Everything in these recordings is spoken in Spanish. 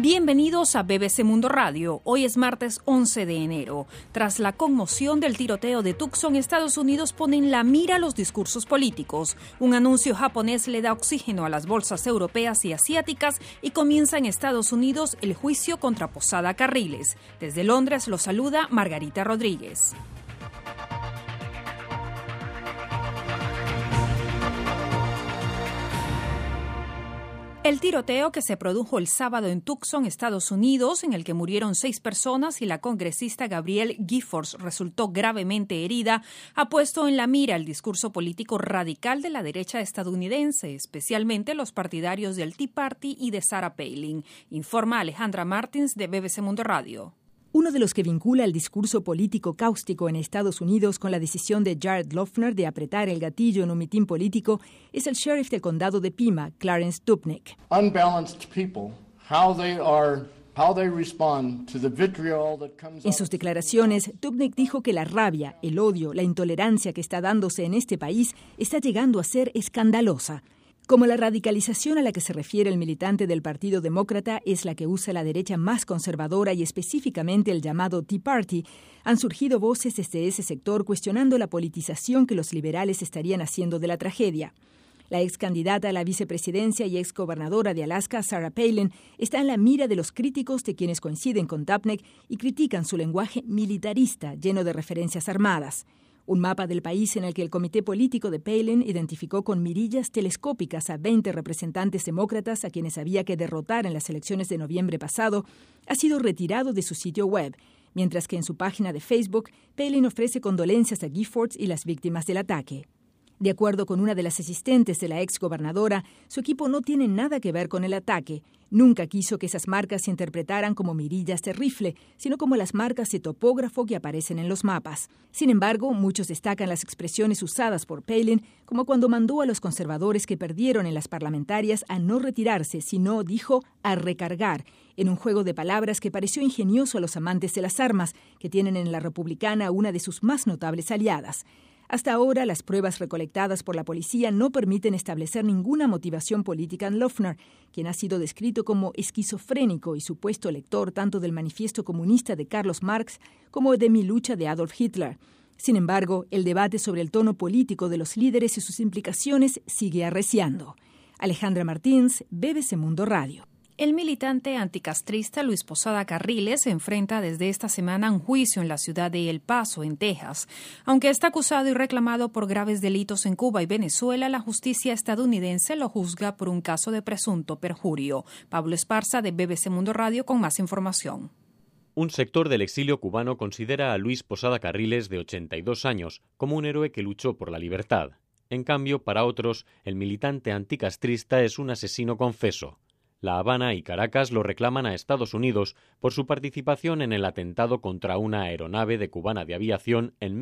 Bienvenidos a BBC Mundo Radio. Hoy es martes 11 de enero. Tras la conmoción del tiroteo de Tucson, Estados Unidos pone en la mira los discursos políticos. Un anuncio japonés le da oxígeno a las bolsas europeas y asiáticas y comienza en Estados Unidos el juicio contra Posada Carriles. Desde Londres lo saluda Margarita Rodríguez. El tiroteo que se produjo el sábado en Tucson, Estados Unidos, en el que murieron 6 personas y la congresista Gabrielle Giffords resultó gravemente herida, ha puesto en la mira el discurso político radical de la derecha estadounidense, especialmente los partidarios del Tea Party y de Sarah Palin, informa Alejandra Martins de BBC Mundo Radio. Uno de los que vincula el discurso político cáustico en Estados Unidos con la decisión de Jared Loughner de apretar el gatillo en un mitin político es el sheriff del condado de Pima, Clarence Dupnick. En sus declaraciones, Dupnick dijo que la rabia, el odio, la intolerancia que está dándose en este país está llegando a ser escandalosa. Como la radicalización a la que se refiere el militante del Partido Demócrata es la que usa la derecha más conservadora y específicamente el llamado Tea Party, han surgido voces desde ese sector cuestionando la politización que los liberales estarían haciendo de la tragedia. La ex candidata a la vicepresidencia y ex gobernadora de Alaska, Sarah Palin, está en la mira de los críticos de quienes coinciden con Dupnick y critican su lenguaje militarista lleno de referencias armadas. Un mapa del país en el que el comité político de Palin identificó con mirillas telescópicas a 20 representantes demócratas a quienes había que derrotar en las elecciones de noviembre pasado, ha sido retirado de su sitio web, mientras que en su página de Facebook, Palin ofrece condolencias a Giffords y las víctimas del ataque. De acuerdo con una de las asistentes de la ex gobernadora, su equipo no tiene nada que ver con el ataque. Nunca quiso que esas marcas se interpretaran como mirillas de rifle, sino como las marcas de topógrafo que aparecen en los mapas. Sin embargo, muchos destacan las expresiones usadas por Palin, como cuando mandó a los conservadores que perdieron en las parlamentarias a no retirarse, sino, dijo, a recargar, en un juego de palabras que pareció ingenioso a los amantes de las armas, que tienen en la republicana una de sus más notables aliadas. Hasta ahora, las pruebas recolectadas por la policía no permiten establecer ninguna motivación política en Loughner, quien ha sido descrito como esquizofrénico y supuesto lector tanto del Manifiesto Comunista de Carlos Marx como de Mi lucha de Adolf Hitler. Sin embargo, el debate sobre el tono político de los líderes y sus implicaciones sigue arreciando. Alejandra Martins, BBC Mundo Radio. El militante anticastrista Luis Posada Carriles se enfrenta desde esta semana a un juicio en la ciudad de El Paso, en Texas. Aunque está acusado y reclamado por graves delitos en Cuba y Venezuela, la justicia estadounidense lo juzga por un caso de presunto perjurio. Pablo Esparza, de BBC Mundo Radio, con más información. Un sector del exilio cubano considera a Luis Posada Carriles, de 82 años, como un héroe que luchó por la libertad. En cambio, para otros, el militante anticastrista es un asesino confeso. La Habana y Caracas lo reclaman a Estados Unidos por su participación en el atentado contra una aeronave de Cubana de Aviación en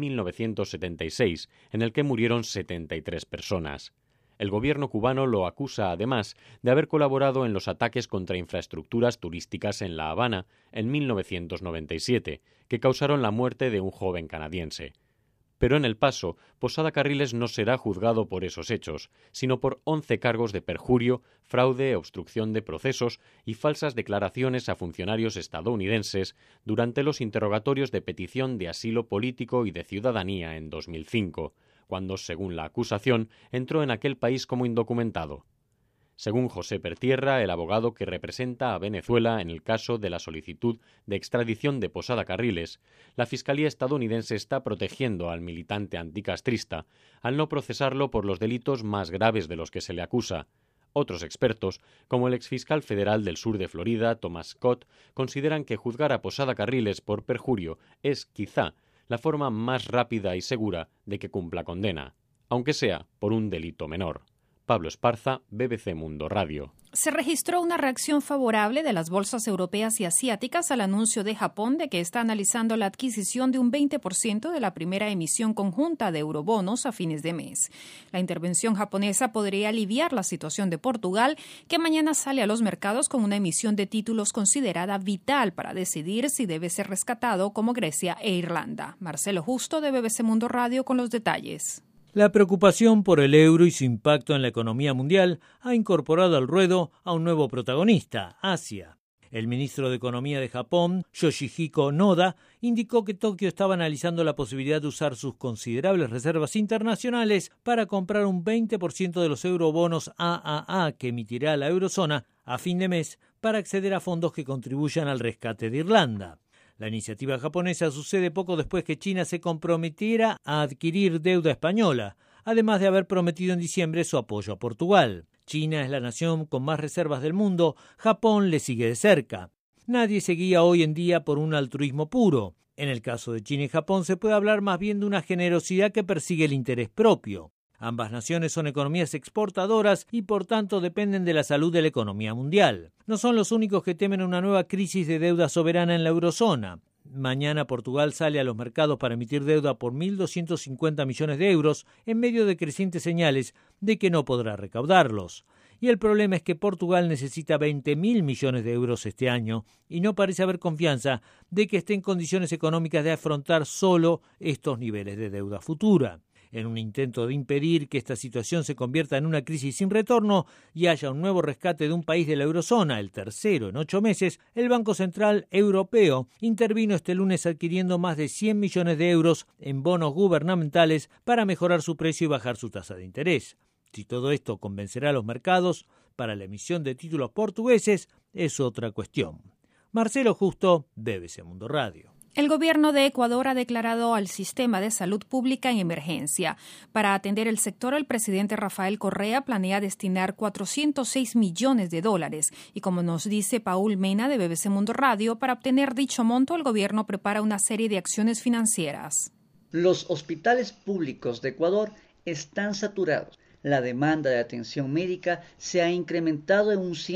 1976, en el que murieron 73 personas. El gobierno cubano lo acusa, además, de haber colaborado en los ataques contra infraestructuras turísticas en La Habana en 1997, que causaron la muerte de un joven canadiense. Pero en El Paso, Posada Carriles no será juzgado por esos hechos, sino por 11 cargos de perjurio, fraude, obstrucción de procesos y falsas declaraciones a funcionarios estadounidenses durante los interrogatorios de petición de asilo político y de ciudadanía en 2005, cuando, según la acusación, entró en aquel país como indocumentado. Según José Pertierra, el abogado que representa a Venezuela en el caso de la solicitud de extradición de Posada Carriles, la Fiscalía estadounidense está protegiendo al militante anticastrista al no procesarlo por los delitos más graves de los que se le acusa. Otros expertos, como el exfiscal federal del sur de Florida, Thomas Scott, consideran que juzgar a Posada Carriles por perjurio es, quizá, la forma más rápida y segura de que cumpla condena, aunque sea por un delito menor. Pablo Esparza, BBC Mundo Radio. Se registró una reacción favorable de las bolsas europeas y asiáticas al anuncio de Japón de que está analizando la adquisición de un 20% de la primera emisión conjunta de eurobonos a fines de mes. La intervención japonesa podría aliviar la situación de Portugal, que mañana sale a los mercados con una emisión de títulos considerada vital para decidir si debe ser rescatado como Grecia e Irlanda. Marcelo Justo, de BBC Mundo Radio, con los detalles. La preocupación por el euro y su impacto en la economía mundial ha incorporado al ruedo a un nuevo protagonista, Asia. El ministro de Economía de Japón, Yoshihiko Noda, indicó que Tokio estaba analizando la posibilidad de usar sus considerables reservas internacionales para comprar un 20% de los eurobonos AAA que emitirá la eurozona a fin de mes para acceder a fondos que contribuyan al rescate de Irlanda. La iniciativa japonesa sucede poco después que China se comprometiera a adquirir deuda española, además de haber prometido en diciembre su apoyo a Portugal. China es la nación con más reservas del mundo, Japón le sigue de cerca. Nadie se guía hoy en día por un altruismo puro. En el caso de China y Japón se puede hablar más bien de una generosidad que persigue el interés propio. Ambas naciones son economías exportadoras y por tanto dependen de la salud de la economía mundial. No son los únicos que temen una nueva crisis de deuda soberana en la eurozona. Mañana Portugal sale a los mercados para emitir deuda por 1.250 millones de euros en medio de crecientes señales de que no podrá recaudarlos. Y el problema es que Portugal necesita 20.000 millones de euros este año y no parece haber confianza de que esté en condiciones económicas de afrontar solo estos niveles de deuda futura. En un intento de impedir que esta situación se convierta en una crisis sin retorno y haya un nuevo rescate de un país de la eurozona, el tercero en 8 meses, el Banco Central Europeo intervino este lunes adquiriendo más de 100 millones de euros en bonos gubernamentales para mejorar su precio y bajar su tasa de interés. Si todo esto convencerá a los mercados para la emisión de títulos portugueses es otra cuestión. Marcelo Justo, BBC Mundo Radio. El gobierno de Ecuador ha declarado al sistema de salud pública en emergencia. Para atender el sector, el presidente Rafael Correa planea destinar $406 millones y, como nos dice Paul Mena de BBC Mundo Radio, para obtener dicho monto, el gobierno prepara una serie de acciones financieras. Los hospitales públicos de Ecuador están saturados. La demanda de atención médica se ha incrementado en un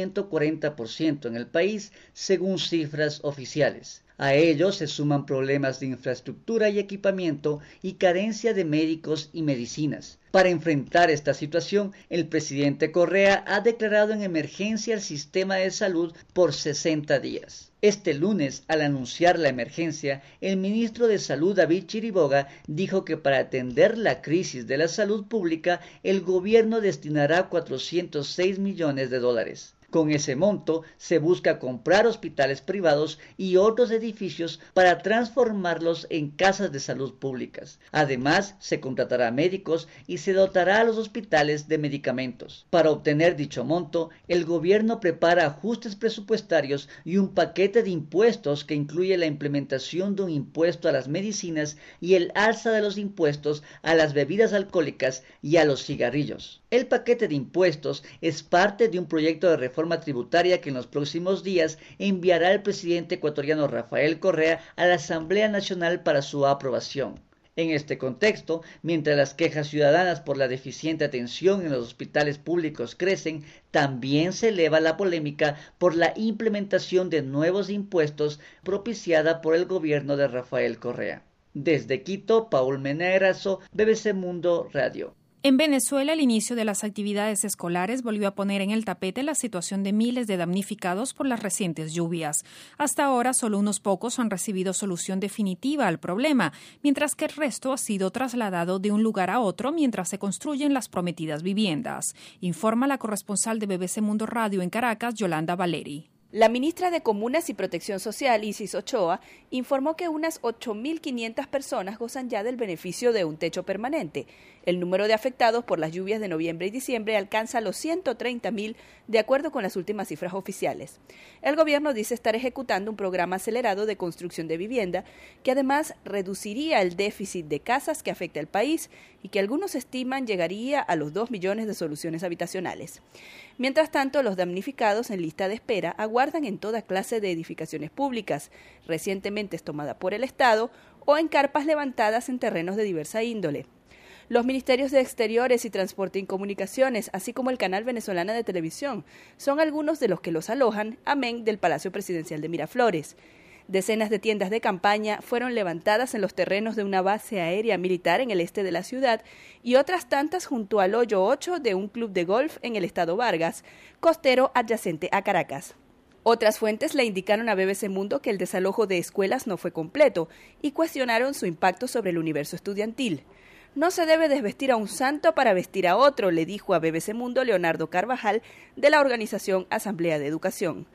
140% en el país, según cifras oficiales. A ello se suman problemas de infraestructura y equipamiento y carencia de médicos y medicinas. Para enfrentar esta situación, el presidente Correa ha declarado en emergencia el sistema de salud por 60 días. Este lunes, al anunciar la emergencia, el ministro de Salud, David Chiriboga, dijo que para atender la crisis de la salud pública, el gobierno destinará $406 millones. Con ese monto se busca comprar hospitales privados y otros edificios para transformarlos en casas de salud públicas. Además, se contratará médicos y se dotará a los hospitales de medicamentos. Para obtener dicho monto, el gobierno prepara ajustes presupuestarios y un paquete de impuestos que incluye la implementación de un impuesto a las medicinas y el alza de los impuestos a las bebidas alcohólicas y a los cigarrillos. El paquete de impuestos es parte de un proyecto de reforma tributaria que en los próximos días enviará el presidente ecuatoriano Rafael Correa a la Asamblea Nacional para su aprobación. En este contexto, mientras las quejas ciudadanas por la deficiente atención en los hospitales públicos crecen, también se eleva la polémica por la implementación de nuevos impuestos propiciada por el gobierno de Rafael Correa. Desde Quito, Paul Menerazo, BBC Mundo Radio. En Venezuela, el inicio de las actividades escolares volvió a poner en el tapete la situación de miles de damnificados por las recientes lluvias. Hasta ahora, solo unos pocos han recibido solución definitiva al problema, mientras que el resto ha sido trasladado de un lugar a otro mientras se construyen las prometidas viviendas. Informa la corresponsal de BBC Mundo Radio en Caracas, Yolanda Valeri. La ministra de Comunas y Protección Social, Isis Ochoa, informó que unas 8.500 personas gozan ya del beneficio de un techo permanente. El número de afectados por las lluvias de noviembre y diciembre alcanza los 130.000, de acuerdo con las últimas cifras oficiales. El gobierno dice estar ejecutando un programa acelerado de construcción de vivienda que además reduciría el déficit de casas que afecta al país y que algunos estiman llegaría a los 2 millones de soluciones habitacionales. Mientras tanto, los damnificados en lista de espera aguardan en toda clase de edificaciones públicas, recientemente tomadas por el Estado, o en carpas levantadas en terrenos de diversa índole. Los ministerios de Exteriores y Transporte y Comunicaciones, así como el Canal Venezolana de Televisión, son algunos de los que los alojan, amén del Palacio Presidencial de Miraflores. Decenas de tiendas de campaña fueron levantadas en los terrenos de una base aérea militar en el este de la ciudad y otras tantas junto al hoyo 8 de un club de golf en el estado Vargas, costero adyacente a Caracas. Otras fuentes le indicaron a BBC Mundo que el desalojo de escuelas no fue completo y cuestionaron su impacto sobre el universo estudiantil. No se debe desvestir a un santo para vestir a otro, le dijo a BBC Mundo Leonardo Carvajal de la organización Asamblea de Educación.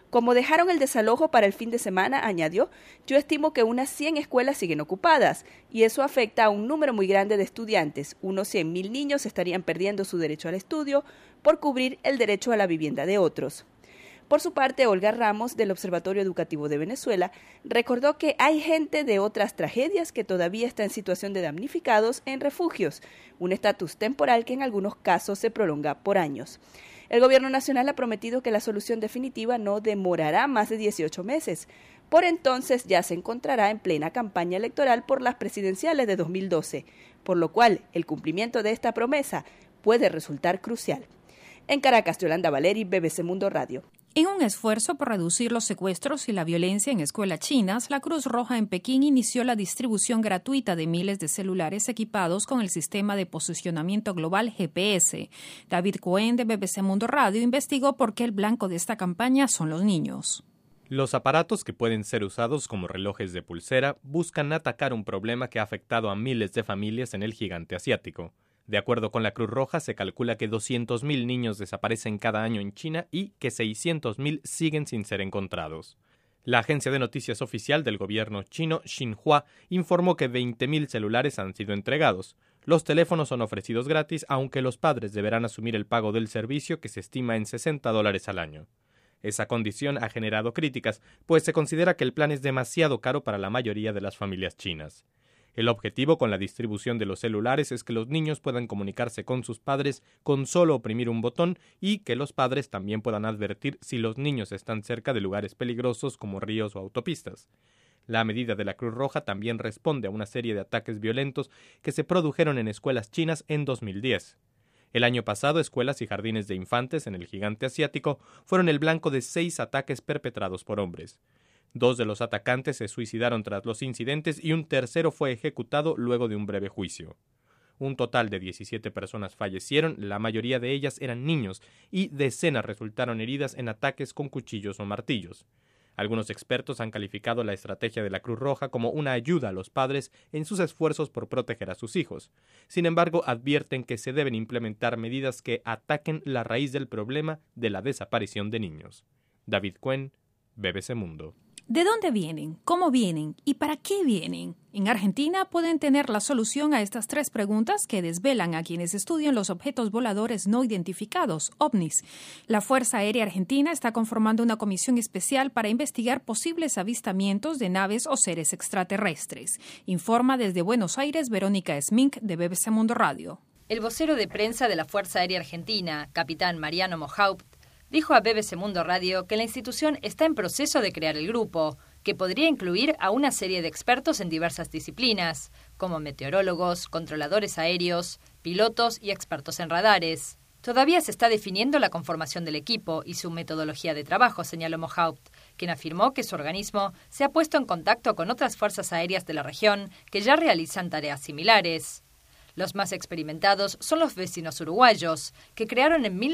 Como dejaron el desalojo para el fin de semana, añadió, yo estimo que unas 100 escuelas siguen ocupadas y eso afecta a un número muy grande de estudiantes. Unos 100.000 niños estarían perdiendo su derecho al estudio por cubrir el derecho a la vivienda de otros. Por su parte, Olga Ramos, del Observatorio Educativo de Venezuela, recordó que hay gente de otras tragedias que todavía está en situación de damnificados en refugios, un estatus temporal que en algunos casos se prolonga por años. El Gobierno Nacional ha prometido que la solución definitiva no demorará más de 18 meses. Por entonces ya se encontrará en plena campaña electoral por las presidenciales de 2012, por lo cual el cumplimiento de esta promesa puede resultar crucial. En Caracas, Yolanda Valeri, BBC Mundo Radio. En un esfuerzo por reducir los secuestros y la violencia en escuelas chinas, la Cruz Roja en Pekín inició la distribución gratuita de miles de celulares equipados con el sistema de posicionamiento global GPS. David Cohen, de BBC Mundo Radio, investigó por qué el blanco de esta campaña son los niños. Los aparatos, que pueden ser usados como relojes de pulsera, buscan atacar un problema que ha afectado a miles de familias en el gigante asiático. De acuerdo con la Cruz Roja, se calcula que 200.000 niños desaparecen cada año en China y que 600.000 siguen sin ser encontrados. La agencia de noticias oficial del gobierno chino, Xinhua, informó que 20.000 celulares han sido entregados. Los teléfonos son ofrecidos gratis, aunque los padres deberán asumir el pago del servicio, que se estima en $60 al año. Esa condición ha generado críticas, pues se considera que el plan es demasiado caro para la mayoría de las familias chinas. El objetivo con la distribución de los celulares es que los niños puedan comunicarse con sus padres con solo oprimir un botón y que los padres también puedan advertir si los niños están cerca de lugares peligrosos como ríos o autopistas. La medida de la Cruz Roja también responde a una serie de ataques violentos que se produjeron en escuelas chinas en 2010. El año pasado, escuelas y jardines de infantes en el gigante asiático fueron el blanco de 6 ataques perpetrados por hombres. 2 de los atacantes se suicidaron tras los incidentes y un tercero fue ejecutado luego de un breve juicio. Un total de 17 personas fallecieron, la mayoría de ellas eran niños, y decenas resultaron heridas en ataques con cuchillos o martillos. Algunos expertos han calificado la estrategia de la Cruz Roja como una ayuda a los padres en sus esfuerzos por proteger a sus hijos. Sin embargo, advierten que se deben implementar medidas que ataquen la raíz del problema de la desaparición de niños. David Cohen, BBC Mundo. ¿De dónde vienen? ¿Cómo vienen? ¿Y para qué vienen? En Argentina pueden tener la solución a estas 3 preguntas que desvelan a quienes estudian los objetos voladores no identificados, ovnis. La Fuerza Aérea Argentina está conformando una comisión especial para investigar posibles avistamientos de naves o seres extraterrestres. Informa desde Buenos Aires Verónica Smink, de BBC Mundo Radio. El vocero de prensa de la Fuerza Aérea Argentina, capitán Mariano Mohaupt, dijo a BBC Mundo Radio que la institución está en proceso de crear el grupo, que podría incluir a una serie de expertos en diversas disciplinas, como meteorólogos, controladores aéreos, pilotos y expertos en radares. Todavía se está definiendo la conformación del equipo y su metodología de trabajo, señaló Mohaupt, quien afirmó que su organismo se ha puesto en contacto con otras fuerzas aéreas de la región que ya realizan tareas similares. Los más experimentados son los vecinos uruguayos, que crearon en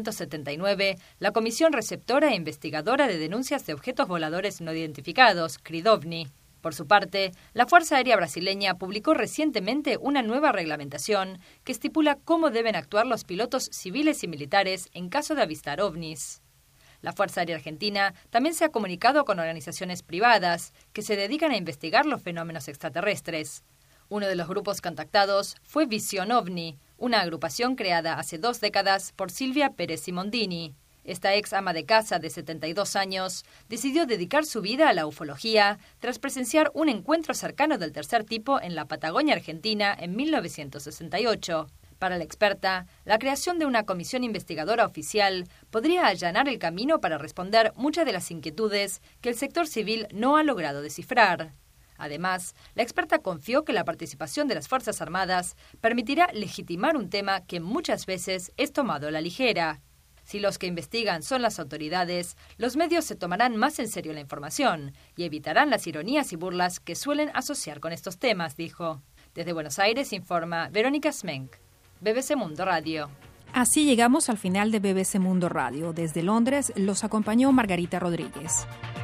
1979 la Comisión Receptora e Investigadora de Denuncias de Objetos Voladores No Identificados, CRIDOVNI. Por su parte, la Fuerza Aérea Brasileña publicó recientemente una nueva reglamentación que estipula cómo deben actuar los pilotos civiles y militares en caso de avistar ovnis. La Fuerza Aérea Argentina también se ha comunicado con organizaciones privadas que se dedican a investigar los fenómenos extraterrestres. Uno de los grupos contactados fue Visión OVNI, una agrupación creada hace 2 décadas por Silvia Pérez Simondini. Esta ex ama de casa de 72 años decidió dedicar su vida a la ufología tras presenciar un encuentro cercano del tercer tipo en la Patagonia Argentina en 1968. Para la experta, la creación de una comisión investigadora oficial podría allanar el camino para responder muchas de las inquietudes que el sector civil no ha logrado descifrar. Además, la experta confió que la participación de las Fuerzas Armadas permitirá legitimar un tema que muchas veces es tomado a la ligera. Si los que investigan son las autoridades, los medios se tomarán más en serio la información y evitarán las ironías y burlas que suelen asociar con estos temas, dijo. Desde Buenos Aires informa Verónica Smenk, BBC Mundo Radio. Así llegamos al final de BBC Mundo Radio. Desde Londres los acompañó Margarita Rodríguez.